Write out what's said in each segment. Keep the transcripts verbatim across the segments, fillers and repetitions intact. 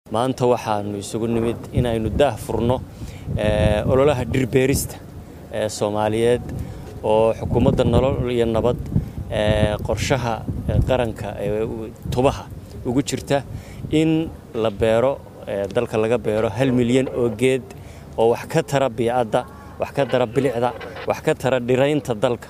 maanta waxaanu isugu nimid inaynu daah furno ee ololaha dhirbeerista ee Soomaaliyeed oo xukuumadda nolol iyo nabad ee qorshaha qaranka ee tubaha ugu jirta in la beero dalka laga beero hal milyan oo geed oo wax ka tara biicada wax ka tara bilicda wax ka tara dhiraynta dalka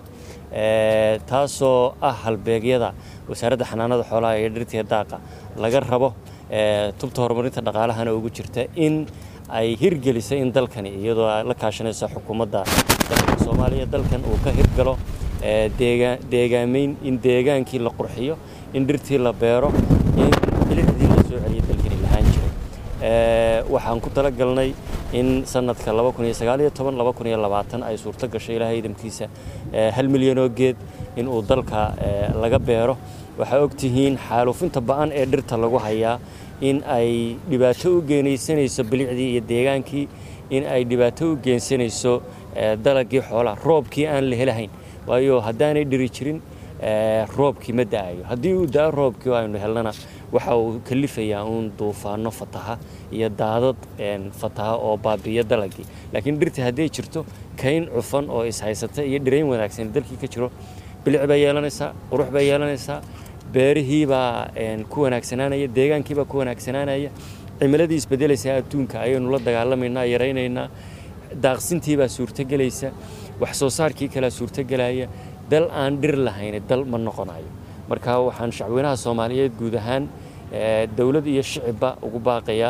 ee taasoo ah halbeegyada wasaaradda xanaanada xoolaha iyo dhirta daaqa laga rabo ee tubta horumarinta dhaqaalahana ugu jirta in ay hirgelisay in dalkani iyadoo la kaashanaysa xukuumadda dalka Soomaaliya dalkan uu ka hirgalo ee deegaan deegaameyn in deegaankii la qurxiyo in dhirtii la beero in bilicdii la soo celiyo dalkani lahaan jiray ee waxaan ku tala galnay in sanadka laba kun iyo sagaal iyo toban laba kun iyo labaatan ay suurto gashay ilaahay idamkiisa hal milyan oo geed in uu dalka laga beero waxa ogtihiin xaalufinta ba'an ee dhirta lagu hayaa in ay dhibaato u geenaysanayso bilicdii iyo deegaankii in ay dhibaato u geensanayso dalagii xoolaha roobkii aan la helahayn waayo haddaanay dhiri jirin roobkii ma da'ayo haddii uu daa roobkii aynu helnana waxa uu kalifayaa uun duufaano fataha iyo daadad fataha oo baabiya dalagii laakiin dhirta haddii jirto kayn cufan oo is haysata iyo dhirayn wanaagsan dalkii ka jiro bilic bay yeelanaysaa qurux bay yeelanaysaa beerihii baa ku wanaagsanaanaya deegaankii baa ku wanaagsanaanaya cimiladii isbedelaysa adduunka ayaynu la dagaalamayna yaraynaynaa daaqsintii baa suurto galaysa wax soo saarkii kala suurto galaya dal aan dhir lahayn dal ma noqonayo marka waxaan shacweynaha Soomaaliyeed guud ahaan dawlad iyo shicibba ugu baaqayaa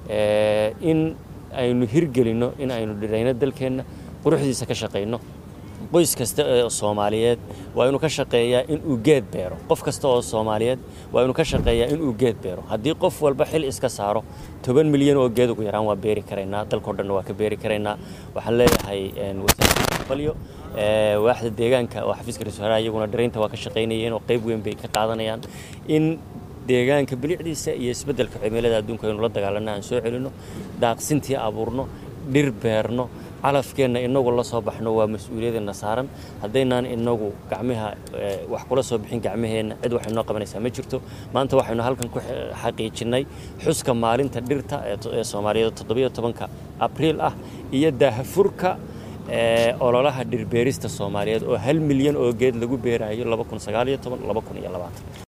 in aynu hirgelino in aynu dhirayno dalkeena quruxdiisa ka shaqeyno qoys kasta oo Soomaaliyeed waa inuu ka shaqeeyaa in uu geed beero qof kasta oo Soomaaliyeed waa inuu ka shaqeeyaa in uu geed beero haddii qof walba xil iska saaro toban milyan oo geed ugu yaraan waa beeri kareynaa dalka oo dhan waa ka beeri kareynaa waxaan leeyahay wasaaradda balyo ee waaxda deegaanka oo xafiiska rasuulaha iyaguna dhiraynta waa ka shaqeynayeen oo qayb weyn bay ka qaadanayaan in deegaanka bilicdiisa iyo isbedelka cimilada adduunka aynu la dagaalanno aan soo celino daaqsintii abuurno dhir beerno calafkeena inagu la soo baxno waa mas'uuliyadna saaran hadeynaan inagu gacmaha wax kula soo bixin gacmaheena cid wax inoo qabanaysa ma jirto maanta waxaynu halkan ku xaqiijinay xuska maalinta dhirta ee Soomaaliyeed toddoba iyo tobanka Abriil ah iyo daahfurka ee ololaha dhirbeerista Soomaaliyeed oo hal milyan oo geed lagu beerayo laba kun iyo sagaal iyo toban laba kun iyo labaatan